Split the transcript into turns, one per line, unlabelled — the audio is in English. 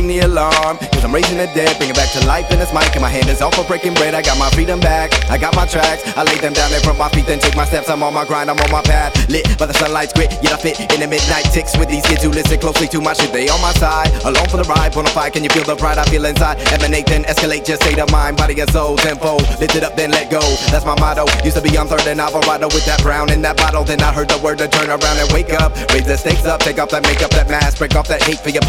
ring the alarm, cause I'm raising the dead, bring it back to life in this mic, and my hand is off for breaking bread. I got my freedom back, I got my tracks, I lay them down there from my feet, then take my steps. I'm on my grind, I'm on my path, lit by the sunlight's grit, yet I fit in the midnight ticks with these kids who listen closely to my shit. They on my side, alone for the ride, bonafide. Can you feel the pride I feel inside? Emanate then escalate, just say the mind, body and soul, tempo, lift it up then let go. That's my motto. Used to be on third and Alvarado with that brown in that bottle. Then I heard the word to turn around and wake up, raise the stakes up, take off that makeup, that mask, break off that hate for your